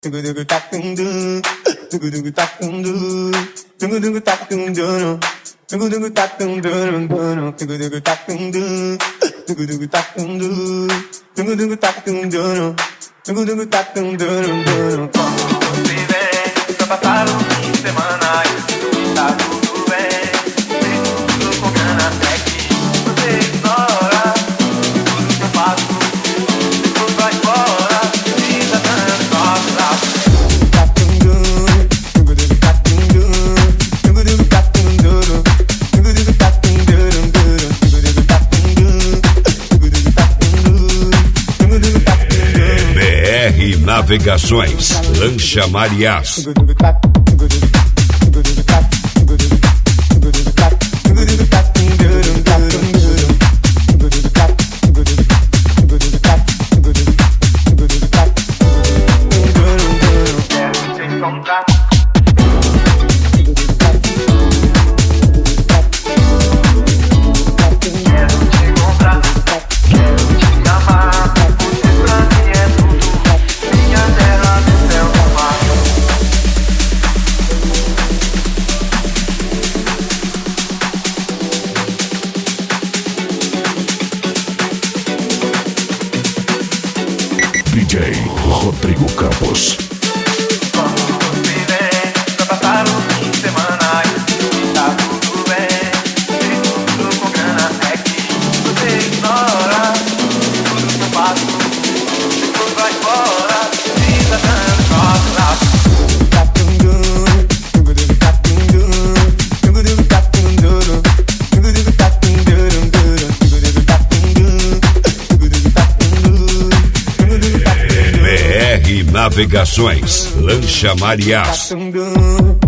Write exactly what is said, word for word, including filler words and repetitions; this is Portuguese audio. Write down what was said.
Passar o fim de semana e tá tudo bem. Sei tudo com grana até que você ignora tudo que eu faço. Depois vai embora e tá dando só B R Navegações, Lancha Mariás. D J Rodrigo Campos. quando você vem pra passar o fim de semana e tá tudo bem. Sei tudo com grana até que você ignora tudo que eu faço. Depois vai embora e tá dando só laço. B R Navegações, Lancha Mariás.